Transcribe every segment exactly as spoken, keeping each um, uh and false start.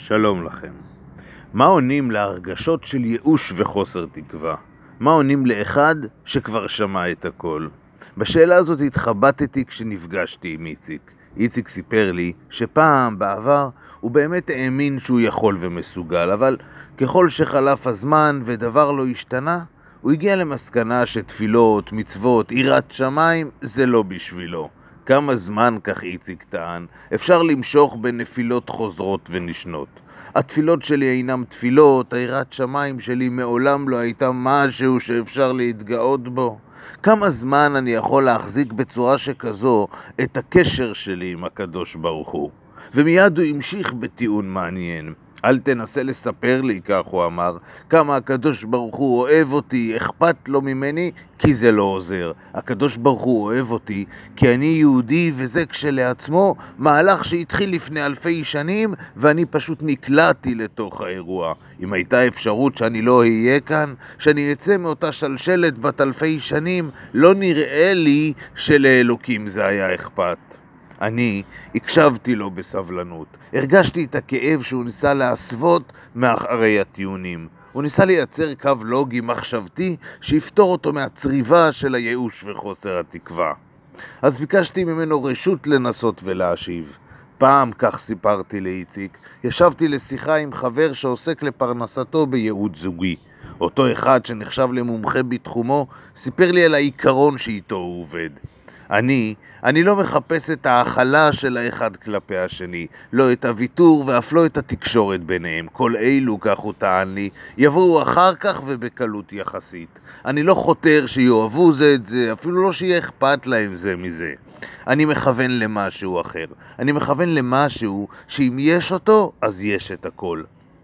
שלום לכם. מה עונים להרגשות של ייאוש וחוסר תקווה? מה עונים לאחד שכבר שמע את הכל? בשאלה הזאת התחבטתי כשנפגשתי עם איציק. איציק סיפר לי שפעם בעבר הוא באמת האמין שהוא יכול ומסוגל, אבל ככל שחלף הזמן ודבר לא השתנה, הוא הגיע למסקנה שתפילות, מצוות, יראת שמיים זה לא בשבילו. כמה זמן, כך איציק טען, אפשר למשוך בנפילות חוזרות ונשנות. התפילות שלי אינם תפילות, היראת שמיים שלי מעולם לא הייתה משהו שאפשר להתגאות בו. כמה זמן אני יכול להחזיק בצורה שכזו את הקשר שלי עם הקדוש ברוך הוא? ומיד הוא המשיך בטיעון מעניין. אל תנסה לספר לי, כך הוא אמר, כמה הקדוש ברוך הוא אוהב אותי, אכפת לו ממני, כי זה לא עוזר. הקדוש ברוך הוא אוהב אותי, כי אני יהודי, וזה כשלעצמו מהלך שהתחיל לפני אלפי שנים, ואני פשוט נקלעתי לתוך האירוע. אם הייתה אפשרות שאני לא אהיה כאן, שאני אצא מאותה שלשלת בת אלפי שנים, לא נראה לי שלאלוקים זה היה אכפת. אני הקשבתי לו בסבלנות, הרגשתי את הכאב שהוא ניסה להסוות מאחרי הטיעונים. הוא ניסה לייצר קו לוגי מחשבתי שיפתור אותו מהצריבה של הייאוש וחוסר התקווה. אז ביקשתי ממנו רשות לנסות ולהשיב. פעם, כך סיפרתי לאיציק, ישבתי לשיחה עם חבר שעוסק לפרנסתו בייעוד זוגי. אותו אחד שנחשב למומחה בתחומו סיפר לי על העיקרון שאיתו הוא עובד. אני, אני לא מחפש את האכלה של האחד כלפי השני, לא את הוויתור ואף לא את התקשורת ביניהם. כל אילו, כך הוא טען לי, יבואו אחר כך ובקלות יחסית. אני לא חותר שיאהבו זה את זה, אפילו לא שיהיה אכפת להם זה מזה. אני מכוון למשהו אחר. אני מכוון למשהו שאם יש אותו, אז יש את הכל.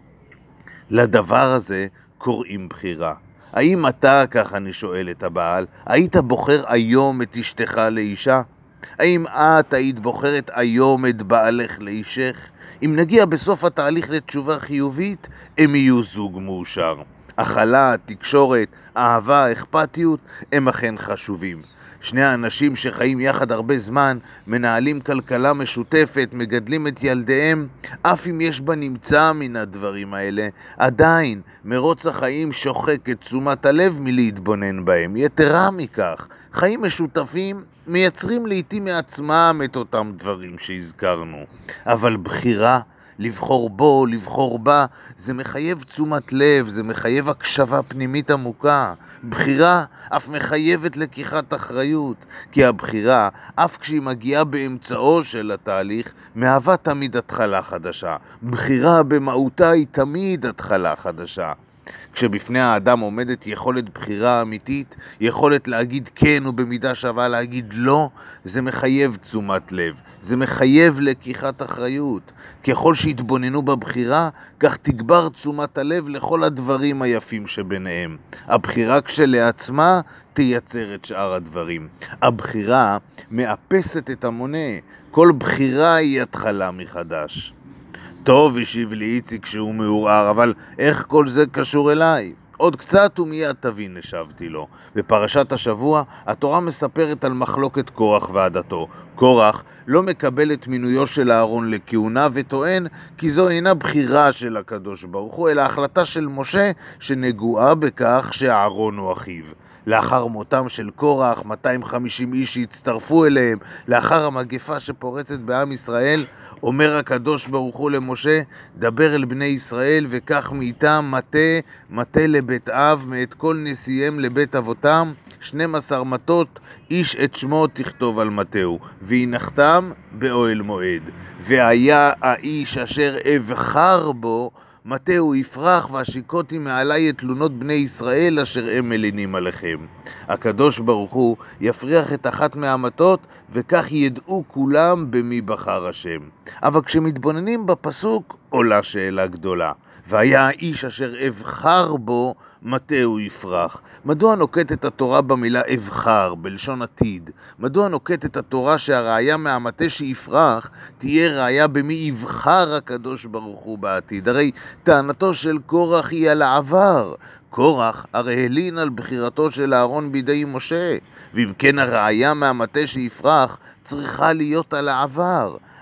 לדבר הזה קוראים בחירה. האם אתה, כך אני שואל את הבעל, היית בוחר היום את אשתך לאישה? האם את היית בוחרת היום את בעלך לאישך? אם נגיע בסוף התהליך לתשובה חיובית, הם יהיו זוג מאושר. הכלה, תקשורת, אהבה, אכפתיות, הם אכן חשובים. שני האנשים שחיים יחד הרבה זמן, מנהלים כלכלה משותפת, מגדלים את ילדיהם, אף אם יש בה נמצא מן הדברים האלה, עדיין מרוץ החיים שוחק את תשומת הלב מלהתבונן בהם. יתרה מכך, חיים משותפים מייצרים לעתים מעצמם את אותם דברים שהזכרנו. אבל בחירה, לבחור בו, לבחור בה, זה מחייב תשומת לב, זה מחייב הקשבה פנימית עמוקה. בחירה אף מחייבת לקיחת אחריות, כי הבחירה, אף כשהיא מגיעה באמצעו של התהליך, מהווה תמיד התחלה חדשה. בחירה במהותה היא תמיד התחלה חדשה. כשבפני האדם עומדת יכולת בחירה אמיתית, יכולת להגיד כן ובמידה שווה להגיד לא, זה מחייב תשומת לב, זה מחייב לקיחת אחריות. ככל שהתבוננו בבחירה, כך תגבר תשומת הלב לכל הדברים היפים שביניהם. הבחירה כשלעצמה תייצר את שאר הדברים. הבחירה מאפסת את המונה, כל בחירה היא התחלה מחדש. טוב, השיב לי איציק שהוא מעורער, אבל איך כל זה קשור אליי? עוד קצת ומיד תבין, השבתי לו. בפרשת השבוע, התורה מספרת על מחלוקת קורח ועדתו. קורח לא מקבל את מינויו של אהרון לכהונה וטוען כי זו אינה בחירה של הקדוש ברוך הוא, אלא החלטה של משה שנגועה בכך שאהרון הוא אחיו. לאחר מותם של קורח, מאתיים וחמישים איש שהצטרפו אליהם, לאחר המגפה שפורצת בעם ישראל, אומר הקדוש ברוך הוא למשה, דבר אל בני ישראל וקח מאיתם מטה, מטה לבית אב, מאת כל נשיאם לבית אבותם, שנים עשר מטות, איש את שמו תכתוב על מטהו, והנחתם באוהל מועד. והיה האיש אשר אבחר בו, מטהו יפרח, והשיקותי מעלי את תלונות בני ישראל אשר הם מלינים עליכם. הקדוש ברוך הוא יפריח את אחת מהמטות, וכך ידעו כולם במי בחר השם. אבל כשמתבוננים בפסוק, עולה שאלה גדולה. והיה האיש אשר אבחר בו, מטהו יפרח. מדוע נוקטת התורה במילה אבחר, בלשון עתיד? מדוע נוקטת התורה שהראיה מהמטה שיפרח תהיה ראיה במי יבחר הקדוש ברוך הוא בעתיד? הרי טענתו של קורח היא על העבר. קורח הרי הלין על בחירתו של אהרון בידי משה, ואם כן הראיה מהמטה שיפרח צריכה להיות על העבר.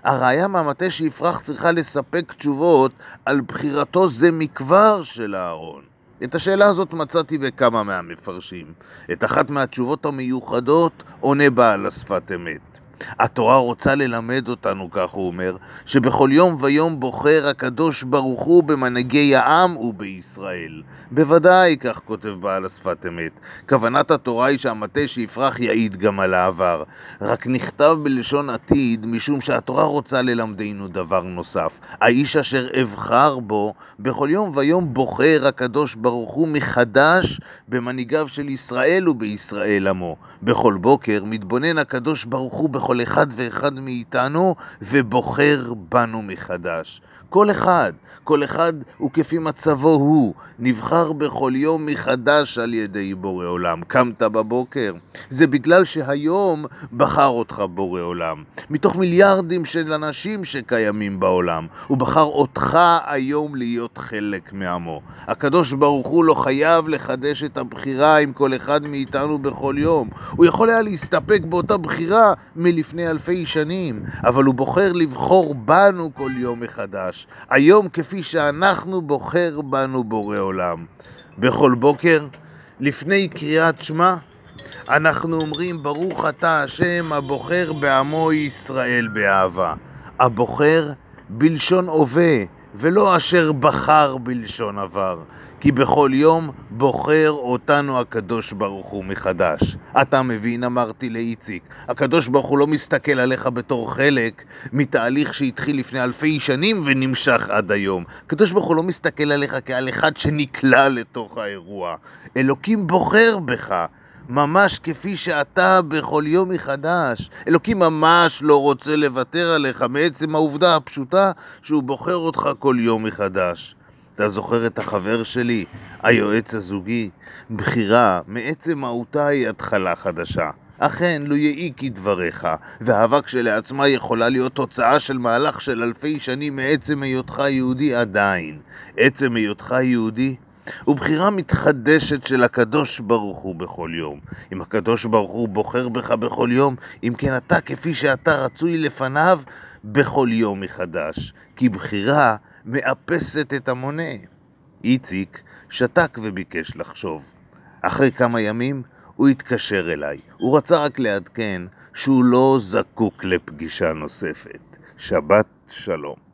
הראיה מהמטה שיפרח צריכה לספק תשובות על בחירתו זה מכבר של אהרון. את השאלה הזאת מצאתי בכמה מהמפרשים. את אחת מהתשובות המיוחדות עונה בעל השפת אמת. התורה רוצה ללמד אותנו, כך הוא אומר, שבכל יום ויום בוחר הקדוש ברוך הוא במנהיגי העם ובישראל. בוודאי, כך כותב בעל השפת אמת. כוונת התורה היא שהמטה שיפרח יעיד גם על העבר. רק נכתב בלשון עתיד, משום שהתורה רוצה ללמדנו דבר נוסף. האיש אשר אבחר בו, בכל יום ויום בוחר הקדוש ברוך הוא מחדש במנהיגיו של ישראל ובישראל עמו. בכל בוקר מתבונן הקדוש ברוך הוא בכל אחד ואחד מאיתנו ובוחר בנו מחדש. כל אחד, כל אחד הוא כפי מצבו הוא, נבחר בכל יום מחדש על ידי בורא עולם. קמת בבוקר, זה בגלל שהיום בחר אותך בורא עולם. מתוך מיליארדים של אנשים שקיימים בעולם, הוא בחר אותך היום להיות חלק מעמו. הקדוש ברוך הוא לא חייב לחדש את הבחירה עם כל אחד מאיתנו בכל יום. הוא יכול היה להסתפק באותה בחירה מלפני אלפי שנים, אבל הוא בוחר לבחור בנו כל יום מחדש. היום כפי שאנחנו בוחר בנו בורא עולם. בכל בוקר, לפני קריאת שמע, אנחנו אומרים ברוך אתה השם הבוחר בעמו ישראל באהבה. הבוחר בלשון הווה ולא אשר בחר בלשון עבר. כי בכל יום בוחר אותנו הקדוש ברוך הוא מחדש. אתה מבין, אמרתי לאיציק, הקדוש ברוך הוא לא מסתכל עליך בתור חלק מתהליך שהתחיל לפני אלפי שנים ונמשך עד היום. הקדוש ברוך הוא לא מסתכל עליך כעל אחד שנקלע לתוך האירוע. אלוקים בוחר בך, ממש כפי שאתה בכל יום מחדש. אלוקים ממש לא רוצה לוותר עליך מעצם העובדה הפשוטה שהוא בוחר אותך כל יום מחדש. אתה זוכר את החבר שלי, היועץ הזוגי? בחירה מעצם מהותה היא התחלה חדשה. אכן, לא יהי כדבריך, ואהבה כשלעצמה יכולה להיות תוצאה של מהלך של אלפי שנים מעצם היותך יהודי עדיין. עצם היותך יהודי הוא בחירה מתחדשת של הקדוש ברוך הוא בכל יום. אם הקדוש ברוך הוא בוחר בך בכל יום, אם כן אתה כפי שאתה רצוי לפניו בכל יום מחדש. כי בחירה מאפסת את המונה. איציק שתק וביקש לחשוב. אחרי כמה ימים הוא התקשר אליי. הוא רצה רק לעדכן שהוא לא זקוק לפגישה נוספת. שבת שלום.